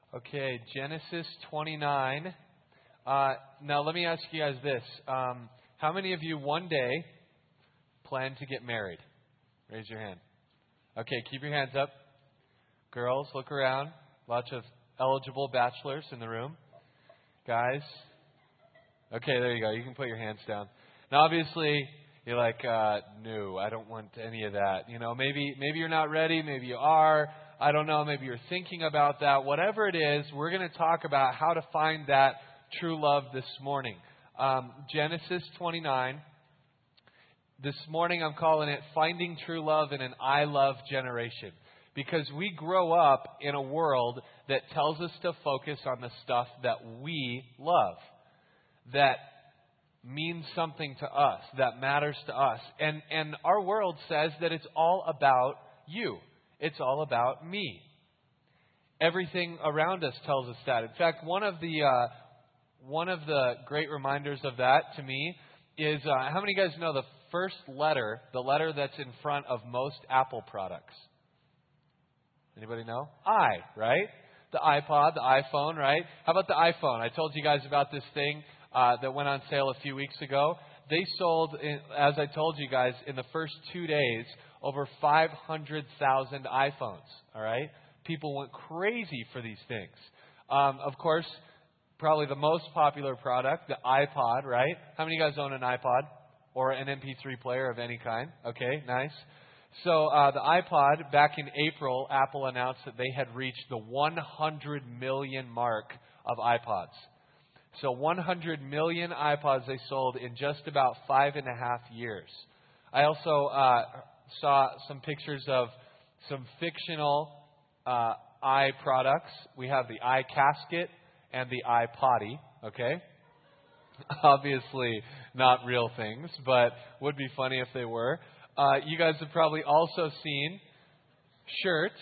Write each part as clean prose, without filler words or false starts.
Okay, Genesis 29. Now, let me ask you guys this. How many of you one day plan to get married? Raise your hand. Okay, keep your hands up. Girls, look around. Lots of eligible bachelors in the room. Guys. Okay, there you go. You can put your hands down. Now, obviously, you're like, no, I don't want any of that. You know, maybe you're not ready. Maybe you are. I don't know. Maybe you're thinking about that. Whatever it is, we're going to talk about how to find that true love this morning. Genesis 29. This morning I'm calling it Finding True Love in an I Love Generation. Because we grow up in a world that tells us to focus on the stuff that we love. That means something to us. That matters to us. And our world says that it's all about you. It's all about me. Everything around us tells us that. In fact, one of the great reminders of that to me is, how many of you guys know the first letter, the letter that's in front of most Apple products? Anybody know? I, right? The iPod, the iPhone, right? How about the iPhone? I told you guys about this thing that went on sale a few weeks ago. They sold, as I told you guys, in the first 2 days, over 500,000 iPhones, all right? People went crazy for these things. Of course, probably the most popular product, the iPod, right? How many of you guys own an iPod or an MP3 player of any kind? Okay, nice. So the iPod, back in April, Apple announced that they had reached the 100 million mark of iPods. So 100 million iPods they sold in just about 5.5 years. I also saw some pictures of some fictional eye products. We have the iCasket and the iPotty, okay? Obviously not real things, but would be funny if they were. You guys have probably also seen shirts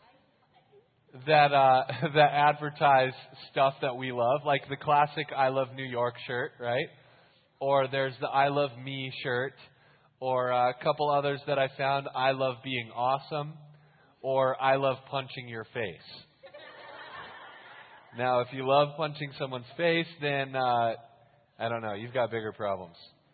that that advertise stuff that we love, like the classic I Love New York shirt, right? Or there's the I Love Me shirt, or a couple others that I found, I Love Being Awesome, or I Love Punching Your Face. Now, if you love punching someone's face, then, I don't know, you've got bigger problems.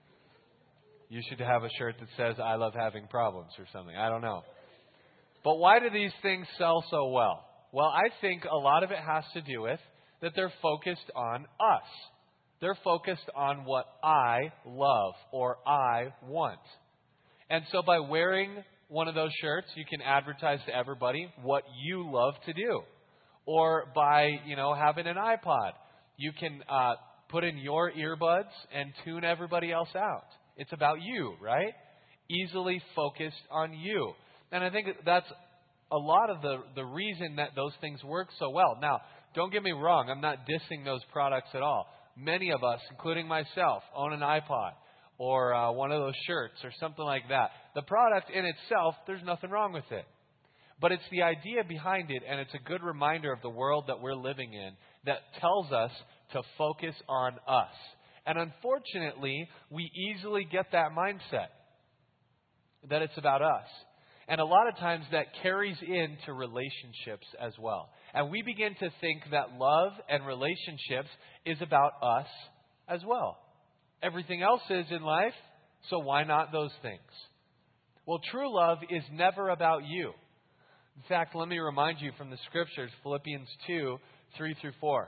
You should have a shirt that says, I love having problems or something. I don't know. But why do these things sell so well? Well, I think a lot of it has to do with that they're focused on us. They're focused on what I love or I want. And so by wearing one of those shirts, you can advertise to everybody what you love to do. Or by, having an iPod, you can put in your earbuds and tune everybody else out. It's about you, right? Easily focused on you. And I think that's a lot of the reason that those things work so well. Now, don't get me wrong. I'm not dissing those products at all. Many of us, including myself, own an iPod or one of those shirts or something like that. The product in itself, there's nothing wrong with it. But it's the idea behind it, and it's a good reminder of the world that we're living in that tells us to focus on us. And unfortunately, we easily get that mindset that it's about us. And a lot of times that carries into relationships as well. And we begin to think that love and relationships is about us as well. Everything else is in life, so why not those things? Well, true love is never about you. In fact, let me remind you from the scriptures, Philippians 2, 3 through 4.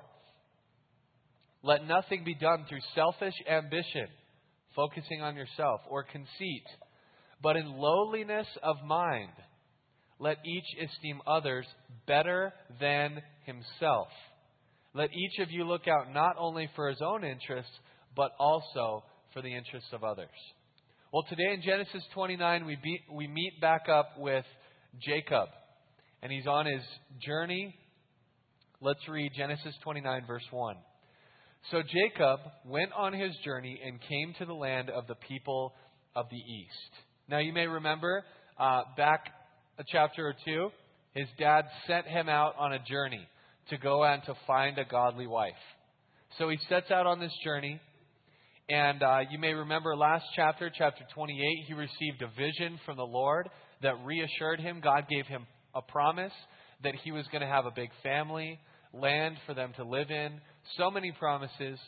Let nothing be done through selfish ambition, focusing on yourself, or conceit, but in lowliness of mind, let each esteem others better than himself. Let each of you look out not only for his own interests, but also for the interests of others. Well, today in Genesis 29, we meet back up with Jacob. And he's on his journey. Let's read Genesis 29, verse 1. So Jacob went on his journey and came to the land of the people of the east. Now you may remember back a chapter or two, his dad sent him out on a journey to go and to find a godly wife. So he sets out on this journey. And you may remember last chapter, chapter 28, he received a vision from the Lord that reassured him. God gave him a promise that he was going to have a big family, land for them to live in, so many promises.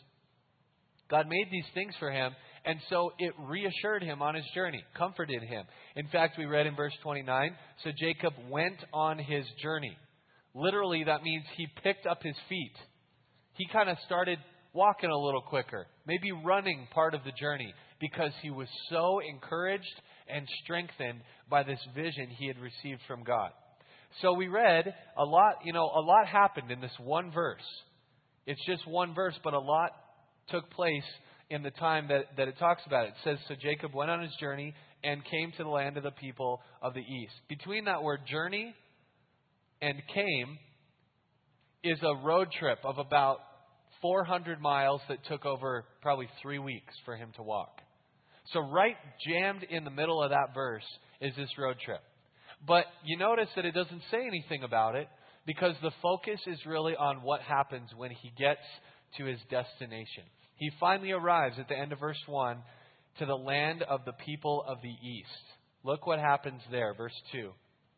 God made these things for him, and so it reassured him on his journey, comforted him. In fact, we read in verse 29, so Jacob went on his journey. Literally, that means he picked up his feet. He kind of started walking a little quicker, maybe running part of the journey, because he was so encouraged and strengthened by this vision he had received from God. So we read a lot happened in this one verse. It's just one verse, but a lot took place in the time that it talks about it. It says, so Jacob went on his journey and came to the land of the people of the east. Between that word journey and came is a road trip of about 400 miles that took over probably 3 weeks for him to walk. So right jammed in the middle of that verse is this road trip. But you notice that it doesn't say anything about it because the focus is really on what happens when he gets to his destination. He finally arrives at the end of verse 1 to the land of the people of the east. Look what happens there, verse 2.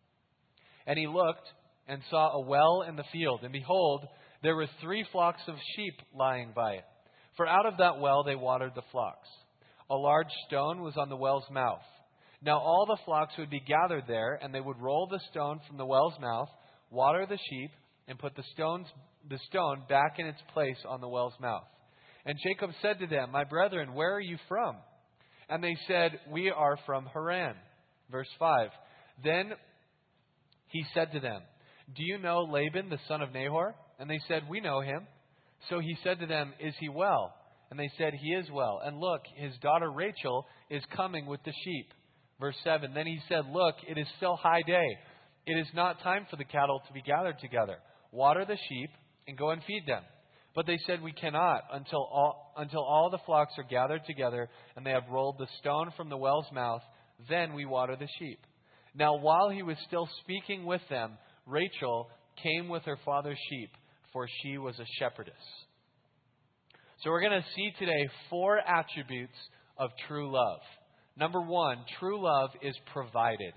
And he looked and saw a well in the field, and behold, there were 3 flocks of sheep lying by it. For out of that well they watered the flocks. A large stone was on the well's mouth. Now all the flocks would be gathered there, and they would roll the stone from the well's mouth, water the sheep, and put the stone back in its place on the well's mouth. And Jacob said to them, my brethren, where are you from? And they said, we are from Haran. Verse 5. Then he said to them, do you know Laban, the son of Nahor? And they said, we know him. So he said to them, is he well? And they said, he is well. And look, his daughter Rachel is coming with the sheep. Verse 7. Then he said, look, it is still high day. It is not time for the cattle to be gathered together. Water the sheep and go and feed them. But they said, we cannot until all the flocks are gathered together and they have rolled the stone from the well's mouth. Then we water the sheep. Now while he was still speaking with them, Rachel came with her father's sheep, for she was a shepherdess. So we're going to see today 4 attributes of true love. Number 1, true love is provided.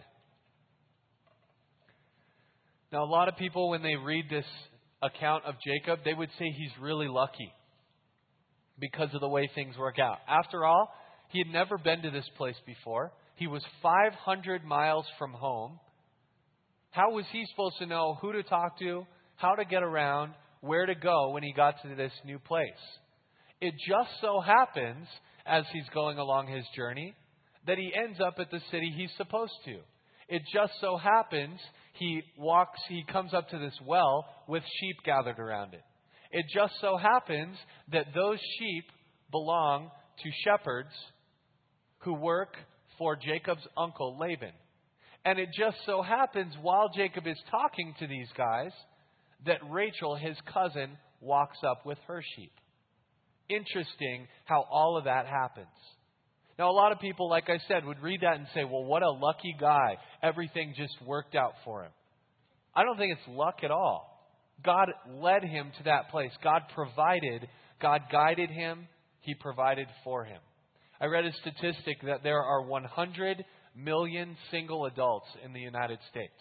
Now a lot of people, when they read this account of Jacob, they would say he's really lucky because of the way things work out. After all, he had never been to this place before. He was 500 miles from home. How was he supposed to know who to talk to, how to get around, where to go when he got to this new place? It just so happens, as he's going along his journey, that he ends up at the city he's supposed to. It just so happens he comes up to this well with sheep gathered around it. It just so happens that those sheep belong to shepherds who work for Jacob's uncle Laban. And it just so happens while Jacob is talking to these guys that Rachel, his cousin, walks up with her sheep. Interesting how all of that happens. Now, a lot of people, like I said, would read that and say, well, what a lucky guy. Everything just worked out for him. I don't think it's luck at all. God led him to that place. God provided. God guided him. He provided for him. I read a statistic that there are 100 million single adults in the United States.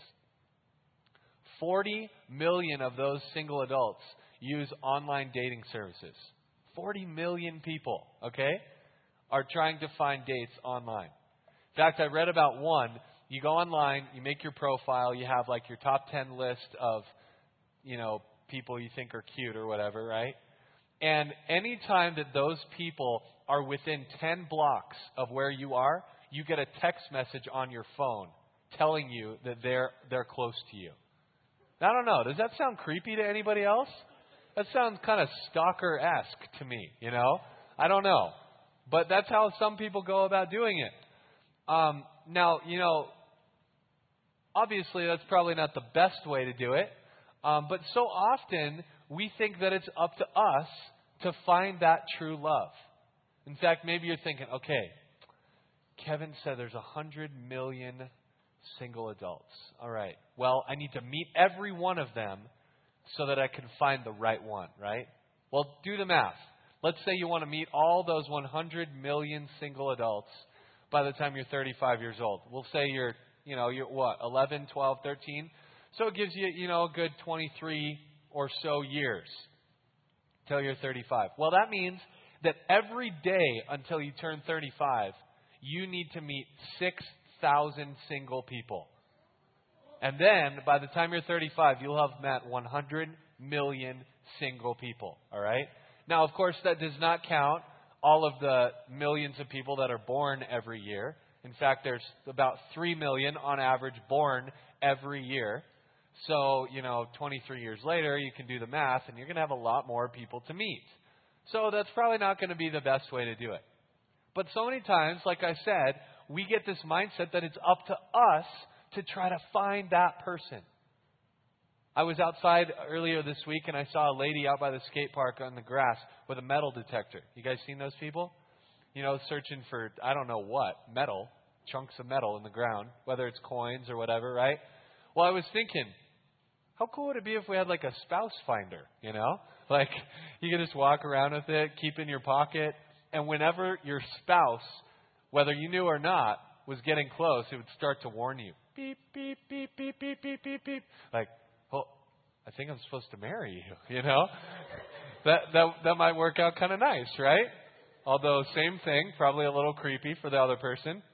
40 million of those single adults use online dating services. 40 million people, okay, are trying to find dates online. In fact, I read about one. You go online, you make your profile, you have like your top 10 list of, people you think are cute or whatever, right? And any time that those people are within 10 blocks of where you are, you get a text message on your phone telling you that they're close to you. Now, I don't know. Does that sound creepy to anybody else? That sounds kind of stalker-esque to me, I don't know. But that's how some people go about doing it. Now, obviously that's probably not the best way to do it. But so often we think that it's up to us to find that true love. In fact, maybe you're thinking, okay, Kevin said there's 100 million single adults. All right. Well, I need to meet every one of them so that I can find the right one, right? Well, do the math. Let's say you want to meet all those 100 million single adults by the time you're 35 years old. We'll say you're what, 11, 12, 13? So it gives you, a good 23 or so years till you're 35. Well, that means that every day until you turn 35, you need to meet 6,000 single people. And then, by the time you're 35, you'll have met 100 million single people. All right? Now, of course, that does not count all of the millions of people that are born every year. In fact, there's about 3 million on average born every year. So, 23 years later, you can do the math, and you're going to have a lot more people to meet. So that's probably not going to be the best way to do it. But so many times, like I said, we get this mindset that it's up to us to try to find that person. I was outside earlier this week, and I saw a lady out by the skate park on the grass with a metal detector. You guys seen those people? Searching for, I don't know what, metal, chunks of metal in the ground, whether it's coins or whatever, right? Well, I was thinking, how cool would it be if we had like a spouse finder, Like, you could just walk around with it, keep in your pocket, and whenever your spouse, whether you knew or not, was getting close, it would start to warn you. Beep, beep, beep, beep, beep, beep, beep, beep. Like, well, I think I'm supposed to marry you, That might work out kind of nice, right? Although, same thing, probably a little creepy for the other person.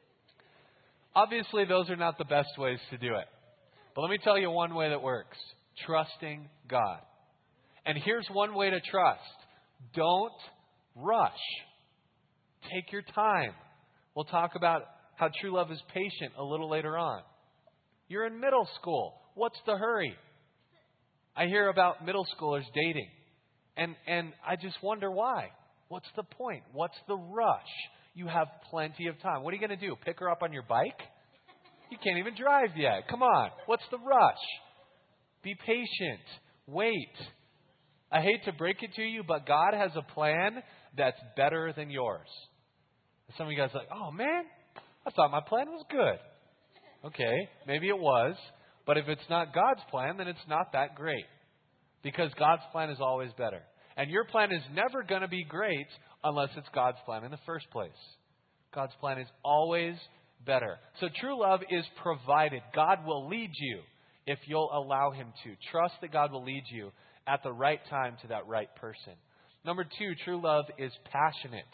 Obviously, those are not the best ways to do it. But let me tell you one way that works. Trusting God. And here's one way to trust. Don't rush. Take your time. We'll talk about how true love is patient a little later on. You're in middle school. What's the hurry? I hear about middle schoolers dating. And I just wonder why. What's the point? What's the rush? You have plenty of time. What are you going to do? Pick her up on your bike? You can't even drive yet. Come on. What's the rush? Be patient. Wait. I hate to break it to you, but God has a plan that's better than yours. Some of you guys are like, oh man, I thought my plan was good. Okay, maybe it was. But if it's not God's plan, then it's not that great. Because God's plan is always better. And your plan is never going to be great unless it's God's plan in the first place. God's plan is always better. So true love is provided. God will lead you if you'll allow Him to. Trust that God will lead you at the right time to that right person. Number 2, true love is passionate.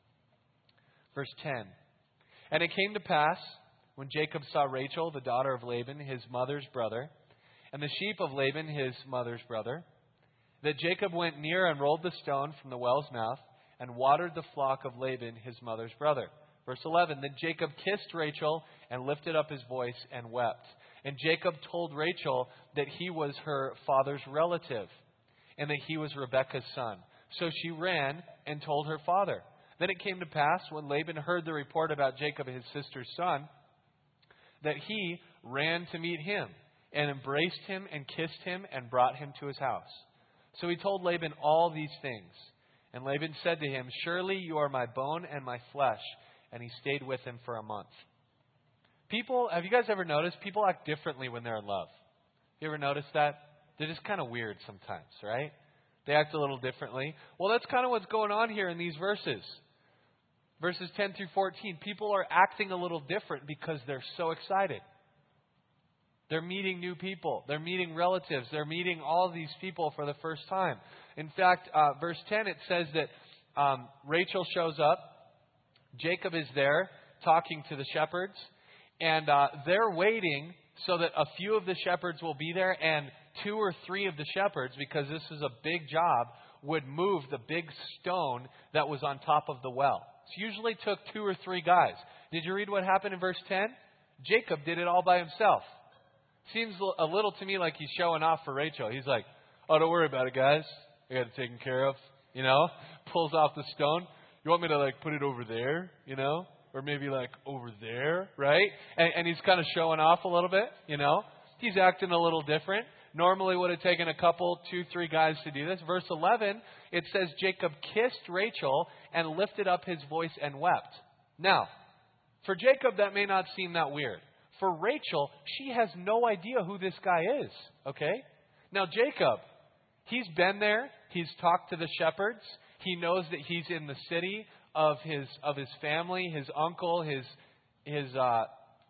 Verse 10. And it came to pass, when Jacob saw Rachel, the daughter of Laban, his mother's brother, and the sheep of Laban, his mother's brother, that Jacob went near and rolled the stone from the well's mouth and watered the flock of Laban, his mother's brother. Verse 11, then Jacob kissed Rachel and lifted up his voice and wept. And Jacob told Rachel that he was her father's relative and that he was Rebekah's son. So she ran and told her father. Then it came to pass, when Laban heard the report about Jacob, his sister's son, that he ran to meet him and embraced him and kissed him and brought him to his house. So he told Laban all these things. And Laban said to him, surely you are my bone and my flesh. And he stayed with him for a month. Have you guys ever noticed people act differently when they're in love? You ever noticed that? They're just kind of weird sometimes, right? They act a little differently. Well, that's kind of what's going on here in these verses. Verses 10 through 14. People are acting a little different because they're so excited. They're meeting new people. They're meeting relatives. They're meeting all these people for the first time. In fact, verse 10, it says that Rachel shows up. Jacob is there talking to the shepherds. And they're waiting so that a few of the shepherds will be there. And 2 or 3 of the shepherds, because this is a big job, would move the big stone that was on top of the well. It usually took 2 or 3 guys. Did you read what happened in verse 10? Jacob did it all by himself. Seems a little to me like he's showing off for Rachel. He's like, oh, don't worry about it, guys. I got it taken care of. Pulls off the stone. You want me to put it over there, or maybe over there, right? And he's kind of showing off a little bit, He's acting a little different. Normally would have taken a couple, 2, 3 guys to do this. Verse 11, it says Jacob kissed Rachel and lifted up his voice and wept. Now, for Jacob, that may not seem that weird. For Rachel, she has no idea who this guy is, okay? Now, Jacob, he's been there. He's talked to the shepherds. He knows that he's in the city of his family, his uncle, his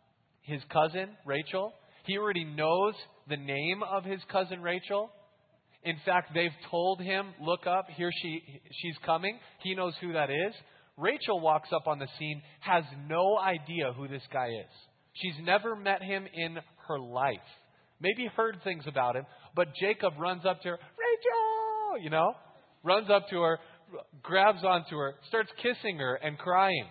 cousin, Rachel. He already knows the name of his cousin Rachel. In fact, they've told him, look up, she's coming. He knows who that is. Rachel walks up on the scene, has no idea who this guy is. She's never met him in her life. Maybe heard things about him, but Jacob runs up to her, Rachel, runs up to her, grabs onto her, starts kissing her and crying.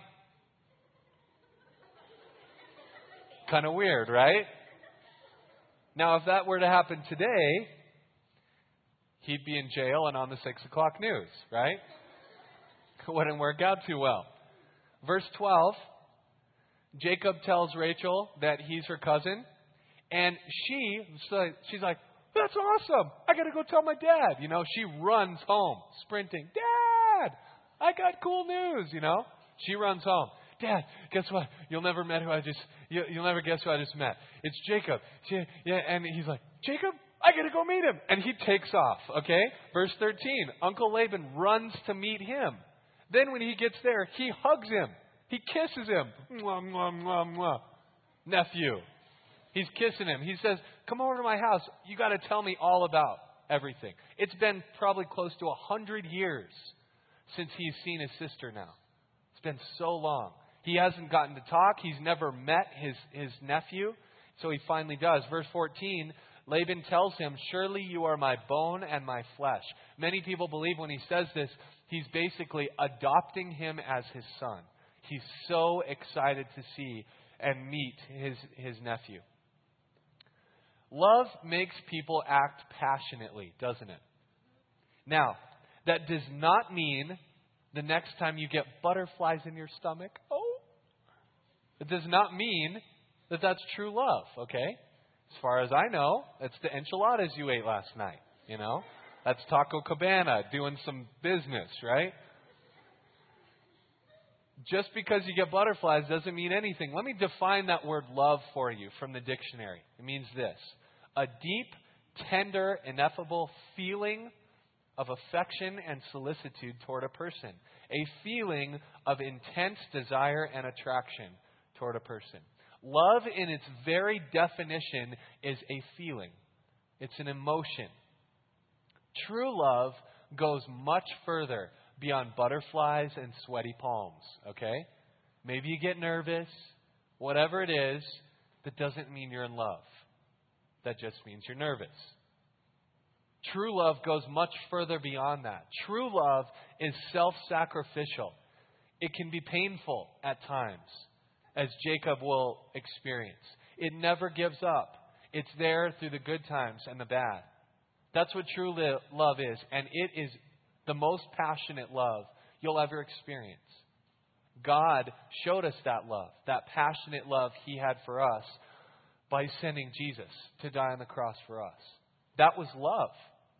Kind of weird, right? Now, if that were to happen today, he'd be in jail and on the 6 o'clock news, right? Wouldn't work out too well. Verse 12, Jacob tells Rachel that he's her cousin, and she's like, that's awesome. I got to go tell my dad. She runs home, sprinting. Dad, I got cool news, She runs home. Dad, guess what? You'll never guess who I just met. It's Jacob. And he's like, Jacob? I got to go meet him. And he takes off, okay? Verse 13, Uncle Laban runs to meet him. Then when he gets there, he hugs him. He kisses him. Mwah, mwah, mwah, mwah. Nephew. He's kissing him. He says, come over to my house. You got to tell me all about everything. It's been probably close to 100 years since he's seen his sister now. It's been so long. He hasn't gotten to talk. He's never met his nephew. So he finally does. Verse 14, Laban tells him, surely you are my bone and my flesh. Many people believe when he says this, he's basically adopting him as his son. He's so excited to see and meet his nephew. Love makes people act passionately, doesn't it? Now, that does not mean the next time you get butterflies in your stomach, it does not mean that that's true love, okay? As far as I know, it's the enchiladas you ate last night, That's Taco Cabana doing some business, right? Just because you get butterflies doesn't mean anything. Let me define that word love for you from the dictionary. It means this: a deep, tender, ineffable feeling of affection and solicitude toward a person. A feeling of intense desire and attraction toward a person. Love, in its very definition, is a feeling. It's an emotion. True love goes much further beyond butterflies and sweaty palms, okay? Maybe you get nervous. Whatever it is, that doesn't mean you're in love. That just means you're nervous. True love goes much further beyond that. True love is self-sacrificial. It can be painful at times, as Jacob will experience. It never gives up. It's there through the good times and the bad. That's what true love is, and it is the most passionate love you'll ever experience. God showed us that love, that passionate love He had for us by sending Jesus to die on the cross for us. That was love.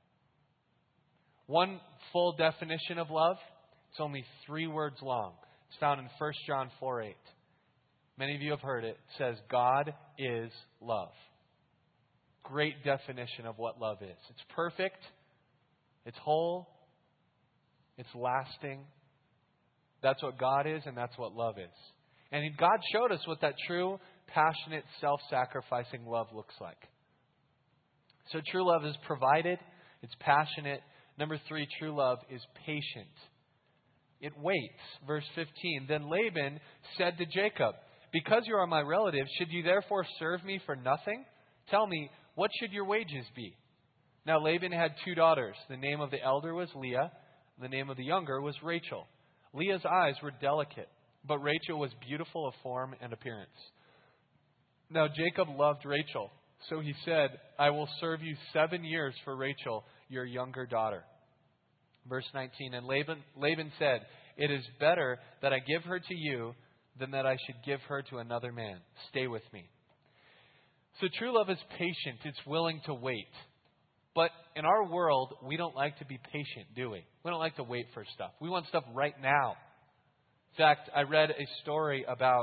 One full definition of love, it's only 3 words long. It's found in 1 John 4:8. Many of you have heard it. It says, God is love. Great definition of what love is. It's perfect. It's whole. It's lasting. That's what God is, and that's what love is. And God showed us what that true, passionate, self-sacrificing love looks like. So true love is provided. It's passionate. Number 3, true love is patient. It waits. Verse 15, then Laban said to Jacob, because you are my relative, should you therefore serve me for nothing? Tell me, what should your wages be? Now Laban had 2 daughters. The name of the elder was Leah. The name of the younger was Rachel. Leah's eyes were delicate, but Rachel was beautiful of form and appearance. Now Jacob loved Rachel, so he said, I will serve you 7 years for Rachel, your younger daughter. Verse 19, and Laban said, it is better that I give her to you than that I should give her to another man. Stay with me. So true love is patient. It's willing to wait. But in our world, we don't like to be patient, do we? We don't like to wait for stuff. We want stuff right now. In fact, I read a story about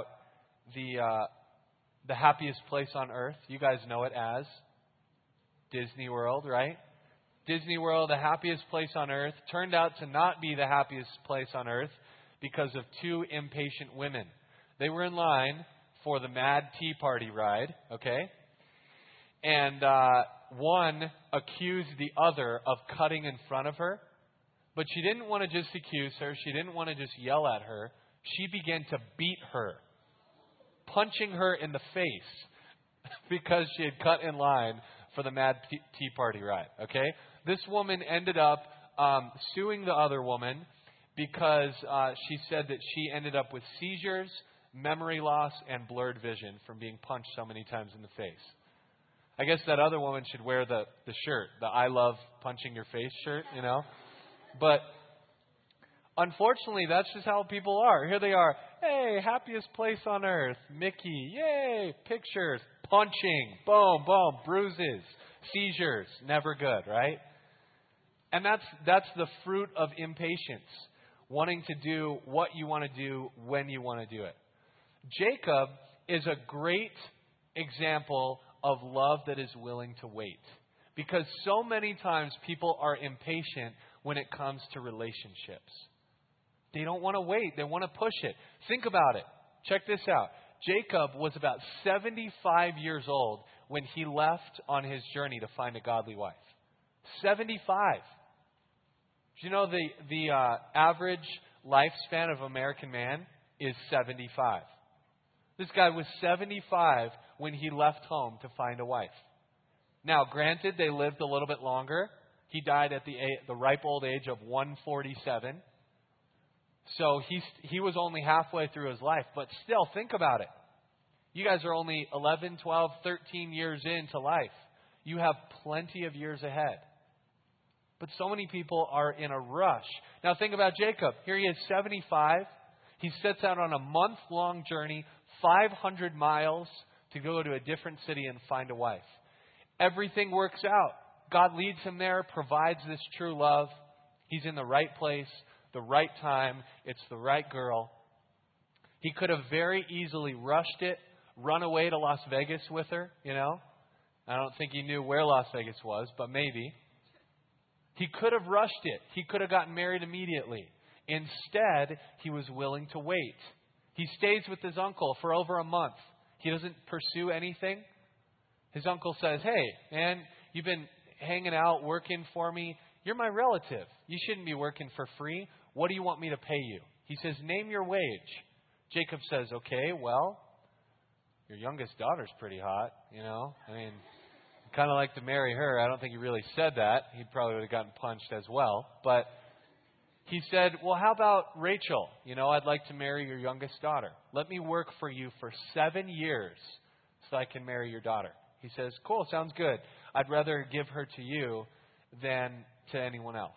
the happiest place on earth. You guys know it as Disney World, right? Disney World, the happiest place on earth, turned out to not be the happiest place on earth because of 2 impatient women. They were in line for the Mad Tea Party ride, okay? And one accused the other of cutting in front of her. But she didn't want to just accuse her. She didn't want to just yell at her. She began to beat her, punching her in the face because she had cut in line for the Mad Tea Party ride. Okay? This woman ended up suing the other woman because she said that she ended up with seizures, memory loss, and blurred vision from being punched so many times in the face. I guess that other woman should wear the shirt, the I love punching your face shirt, you know. But unfortunately, that's just how people are. Here they are. Hey, happiest place on earth. Mickey. Yay. Pictures. Punching. Boom, boom. Bruises. Seizures. Never good, right? And that's the fruit of impatience. Wanting to do what you want to do when you want to do it. Jacob is a great example of love that is willing to wait. Because so many times people are impatient when it comes to relationships. They don't want to wait. They want to push it. Think about it. Check this out. Jacob was about 75 years old when he left on his journey to find a godly wife. 75. Do you know the average lifespan of an American man is 75? This guy was 75 when he left home to find a wife. Now, granted, they lived a little bit longer. He died at the ripe old age of 147. So he was only halfway through his life. But still, think about it. You guys are only 11, 12, 13 years into life. You have plenty of years ahead. But so many people are in a rush. Now think about Jacob. Here he is, 75. He sets out on a month-long journey, 500 miles, to go to a different city and find a wife. Everything works out. God leads him there, provides this true love. He's in the right place, the right time. It's the right girl. He could have very easily rushed it, run away to Las Vegas with her, you know. I don't think he knew where Las Vegas was, but maybe. He could have rushed it. He could have gotten married immediately. Instead, he was willing to wait. He stays with his uncle for over a month. He doesn't pursue anything. His uncle says, hey, man, you've been hanging out, working for me. You're my relative. You shouldn't be working for free. What do you want me to pay you? He says, name your wage. Jacob says, okay, well, your youngest daughter's pretty hot, you know. I mean, I'd kind of like to marry her. I don't think he really said that. He probably would have gotten punched as well. But he said, well, how about Rachel? You know, I'd like to marry your youngest daughter. Let me work for you for 7 years so I can marry your daughter. He says, cool, sounds good. I'd rather give her to you than to anyone else.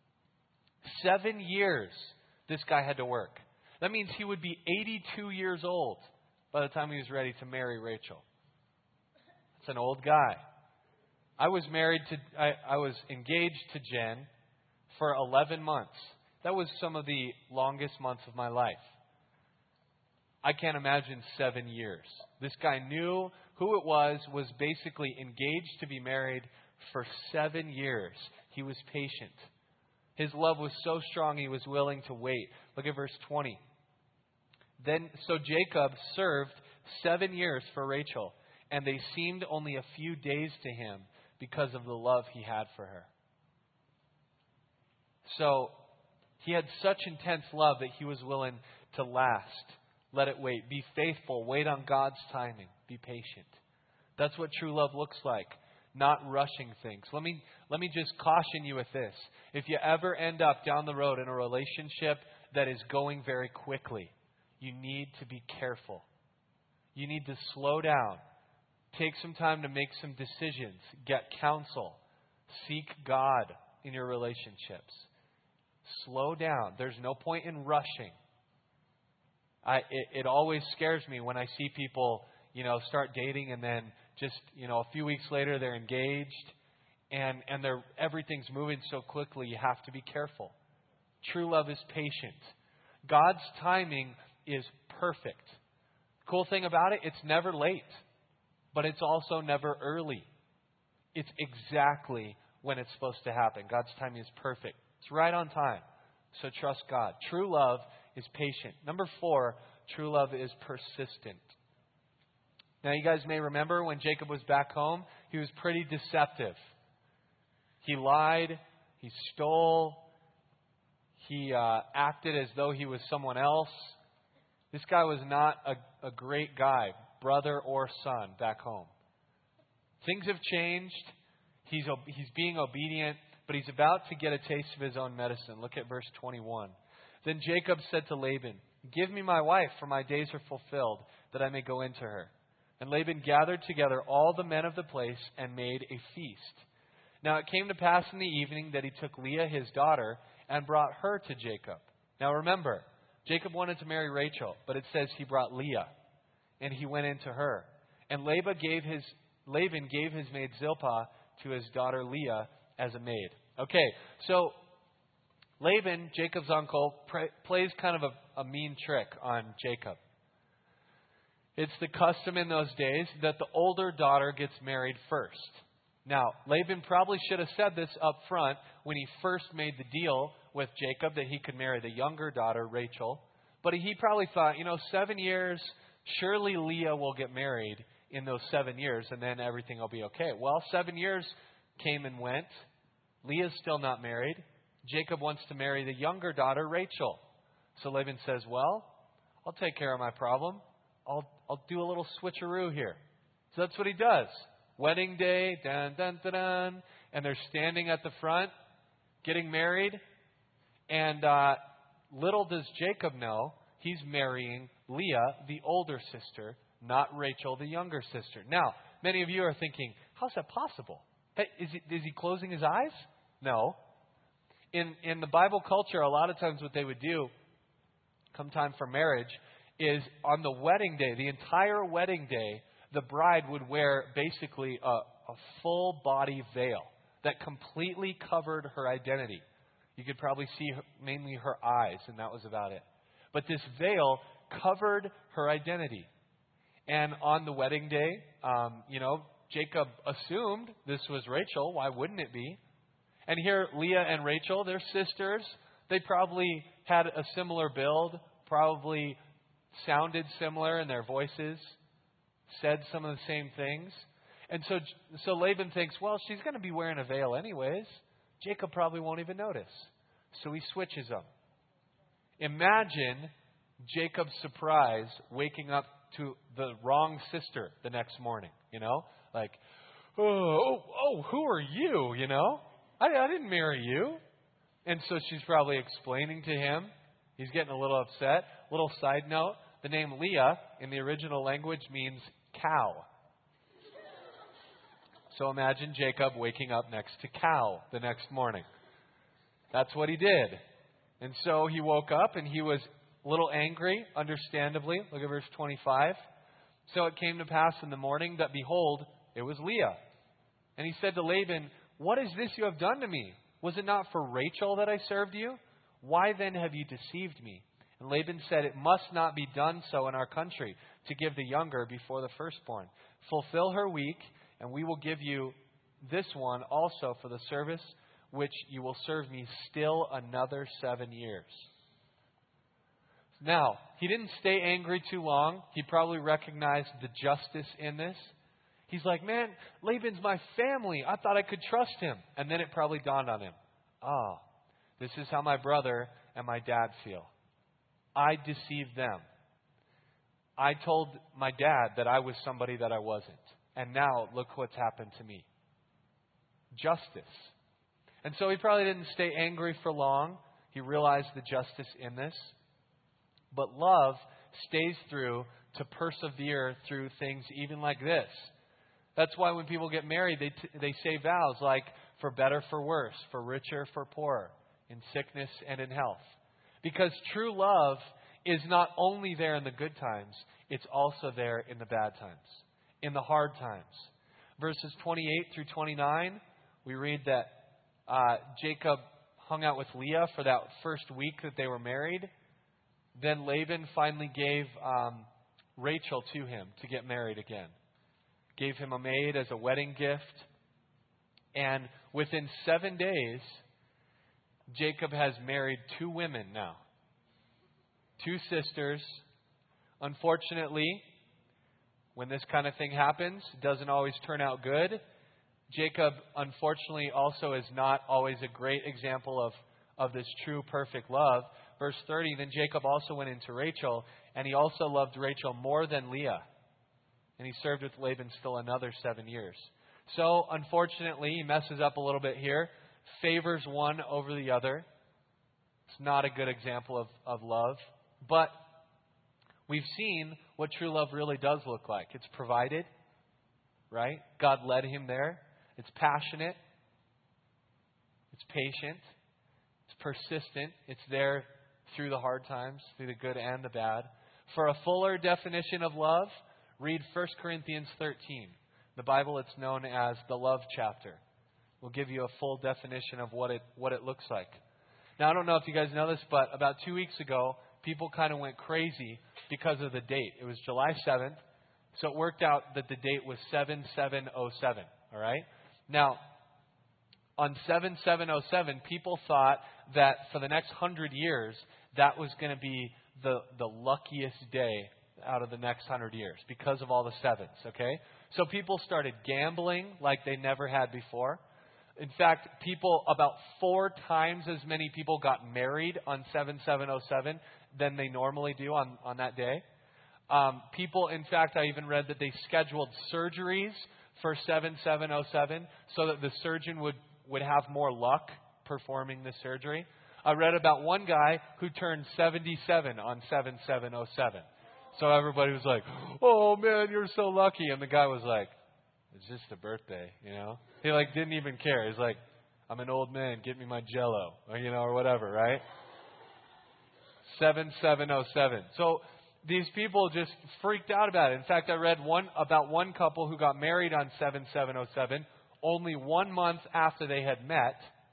7 years this guy had to work. That means he would be 82 years old by the time he was ready to marry Rachel. That's an old guy. I was engaged to Jen for 11 months. That was some of the longest months of my life. I can't imagine 7 years. This guy knew who it was basically engaged to be married for 7 years. He was patient. His love was so strong he was willing to wait. Look at verse 20. So Jacob served 7 years for Rachel, and they seemed only a few days to him because of the love he had for her. So he had such intense love that he was willing to last. Let it wait. Be faithful. Wait on God's timing. Be patient. That's what true love looks like. Not rushing things. Let me just caution you with this. If you ever end up down the road in a relationship that is going very quickly, you need to be careful. You need to slow down. Take some time to make some decisions. Get counsel. Seek God in your relationships. Slow down. There's no point in rushing. It always scares me when I see people, start dating and then just, a few weeks later they're engaged and everything's moving so quickly. You have to be careful. True love is patient. God's timing is perfect. Cool thing about it, it's never late, but it's also never early. It's exactly when it's supposed to happen. God's timing is perfect. It's right on time. So trust God. True love is patient. Number 4, true love is persistent. Now, you guys may remember when Jacob was back home, he was pretty deceptive. He lied, he stole, he acted as though he was someone else. This guy was not a great guy, brother or son, back home. Things have changed. He's being obedient, but he's about to get a taste of his own medicine. Look at verse 21. Then Jacob said to Laban, "Give me my wife, for my days are fulfilled, that I may go into her." And Laban gathered together all the men of the place and made a feast. Now it came to pass in the evening that he took Leah his daughter and brought her to Jacob. Now remember, Jacob wanted to marry Rachel, but it says he brought Leah, and he went into her. And Laban gave his maid Zilpah to his daughter Leah as a maid. Okay, so Laban, Jacob's uncle, plays kind of a mean trick on Jacob. It's the custom in those days that the older daughter gets married first. Now, Laban probably should have said this up front when he first made the deal with Jacob that he could marry the younger daughter, Rachel. But he probably thought, 7 years, surely Leah will get married in those 7 years and then everything will be okay. Well, 7 years came and went. Leah's still not married. Jacob wants to marry the younger daughter, Rachel. So Laban says, well, I'll take care of my problem. I'll do a little switcheroo here. So that's what he does. Wedding day, dun, dun, dun, dun. And they're standing at the front, getting married. And little does Jacob know, he's marrying Leah, the older sister, not Rachel, the younger sister. Now, many of you are thinking, how's that possible? Hey, is he closing his eyes? No. In the Bible culture, a lot of times what they would do, come time for marriage, is on the wedding day, the entire wedding day, the bride would wear basically a full body veil that completely covered her identity. You could probably see mainly her eyes, and that was about it. But this veil covered her identity. And on the wedding day, Jacob assumed this was Rachel. Why wouldn't it be? And here, Leah and Rachel, they're sisters. They probably had a similar build, probably sounded similar in their voices, said some of the same things. And so Laban thinks, well, she's going to be wearing a veil anyways. Jacob probably won't even notice. So he switches them. Imagine Jacob's surprise waking up to the wrong sister the next morning, like, oh, who are you, I didn't marry you. And so she's probably explaining to him. He's getting a little upset. Little side note, the name Leah in the original language means cow. So imagine Jacob waking up next to cow the next morning. That's what he did. And so he woke up and he was a little angry, understandably. Look at verse 25. So it came to pass in the morning that, behold, it was Leah. And he said to Laban, "What is this you have done to me? Was it not for Rachel that I served you? Why then have you deceived me?" And Laban said, "It must not be done so in our country, to give the younger before the firstborn. Fulfill her week, and we will give you this one also for the service which you will serve me still another 7 years." Now, he didn't stay angry too long. He probably recognized the justice in this. He's like, man, Laban's my family. I thought I could trust him. And then it probably dawned on him. Oh, this is how my brother and my dad feel. I deceived them. I told my dad that I was somebody that I wasn't. And now look what's happened to me. Justice. And so he probably didn't stay angry for long. He realized the justice in this. But love stays through to persevere through things even like this. That's why when people get married, they say vows like, for better, for worse, for richer, for poorer, in sickness and in health. Because true love is not only there in the good times, it's also there in the bad times, in the hard times. Verses 28 through 29, we read that Jacob hung out with Leah for that first week that they were married. Then Laban finally gave Rachel to him to get married again. Gave him a maid as a wedding gift. And within 7 days, Jacob has married 2 women now. 2 sisters. Unfortunately, when this kind of thing happens, it doesn't always turn out good. Jacob, unfortunately, also is not always a great example of this true, perfect love. Verse 30, then Jacob also went into Rachel, and he also loved Rachel more than Leah. And he served with Laban still another 7 years. So, unfortunately, he messes up a little bit here. Favors one over the other. It's not a good example of love. But we've seen what true love really does look like. It's provided, right? God led him there. It's passionate. It's patient. It's persistent. It's there through the hard times, through the good and the bad. For a fuller definition of love, read 1 Corinthians 13. The Bible, it's known as the love chapter. We'll give you a full definition of what it looks like. Now, I don't know if you guys know this, but about 2 weeks ago, people kind of went crazy because of the date. It was July 7th, so it worked out that the date was 7707, all right? Now, on 7707, people thought that for the next 100 years, that was going to be the luckiest day out of the next 100 years because of all the sevens, okay? So people started gambling like they never had before. In fact, about 4 times as many people got married on 7707 than they normally do on that day. People, in fact, I even read that they scheduled surgeries for 7707 so that the surgeon would have more luck performing the surgery. I read about one guy who turned 77 on 7707. So everybody was like, oh man, you're so lucky. And the guy was like, it's just a birthday, you know. He didn't even care. He's like, I'm an old man, get me my Jell-O, or whatever, right? 7707. So these people just freaked out about it. In fact, I read about one couple who got married on 7707 only 1 month after they had met.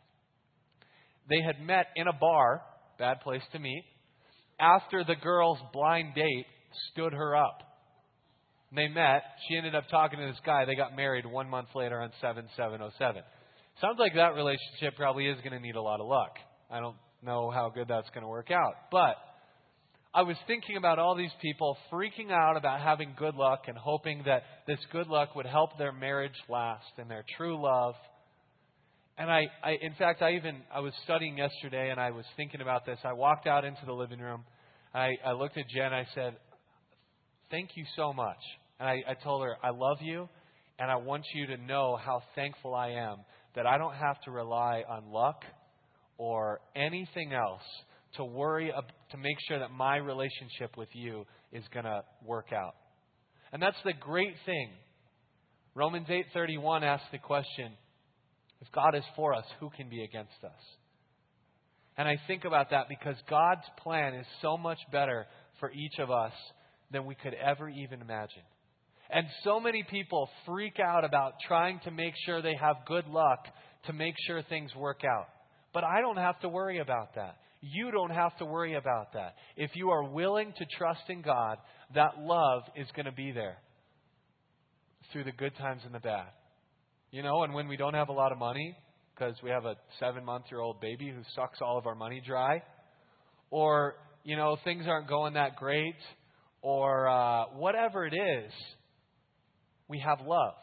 They had met in a bar, bad place to meet, after the girl's blind date stood her up. They met. She ended up talking to this guy. They got married 1 month later on 7707. Sounds like that relationship probably is going to need a lot of luck. I don't know how good that's going to work out. But I was thinking about all these people freaking out about having good luck and hoping that this good luck would help their marriage last and their true love. And in fact, I was studying yesterday and I was thinking about this. I walked out into the living room. I looked at Jen. I said, thank you so much. And I told her, I love you. And I want you to know how thankful I am that I don't have to rely on luck or anything else to worry, to make sure that my relationship with you is going to work out. And that's the great thing. Romans 8:31 asks the question, if God is for us, who can be against us? And I think about that because God's plan is so much better for each of us than we could ever even imagine. And so many people freak out about trying to make sure they have good luck to make sure things work out. But I don't have to worry about that. You don't have to worry about that. If you are willing to trust in God, that love is going to be there through the good times and the bad. And when we don't have a lot of money, because we have a 7-month-old baby who sucks all of our money dry, or, things aren't going that great, or whatever it is, we have love.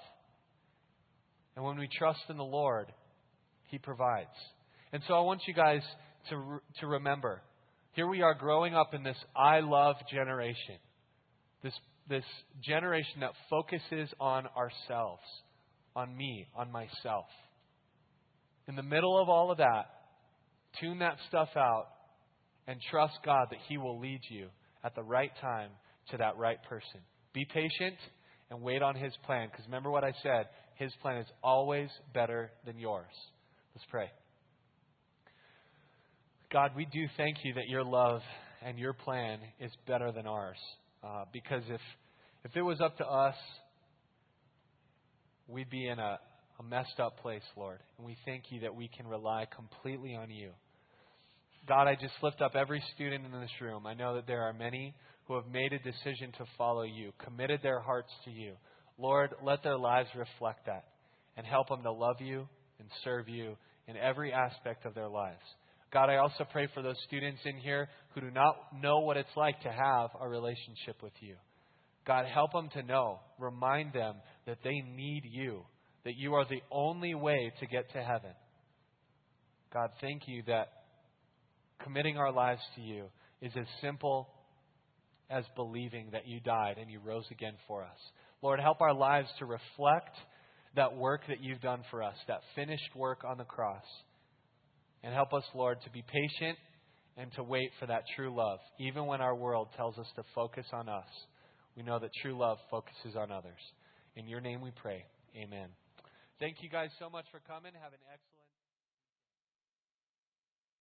And when we trust in the Lord, He provides. And so I want you guys to remember, here we are growing up in this I love generation. This generation that focuses on ourselves, on me, on myself. In the middle of all of that, tune that stuff out and trust God that He will lead you at the right time to that right person. Be patient and wait on His plan. Because remember what I said, His plan is always better than yours. Let's pray. God, we do thank You that Your love and Your plan is better than ours. Because if it was up to us, we'd be in a messed up place, Lord. And we thank You that we can rely completely on You. God, I just lift up every student in this room. I know that there are many who have made a decision to follow You, committed their hearts to You. Lord, let their lives reflect that and help them to love You and serve You in every aspect of their lives. God, I also pray for those students in here who do not know what it's like to have a relationship with You. God, help them to know, remind them that they need you, that you are the only way to get to heaven. God, thank you that committing our lives to you is as simple as believing that you died and you rose again for us. Lord, help our lives to reflect that work that you've done for us, that finished work on the cross. And help us, Lord, to be patient and to wait for that true love. Even when our world tells us to focus on us, we know that true love focuses on others. In your name we pray. Amen. Thank you guys so much for coming. Have an excellent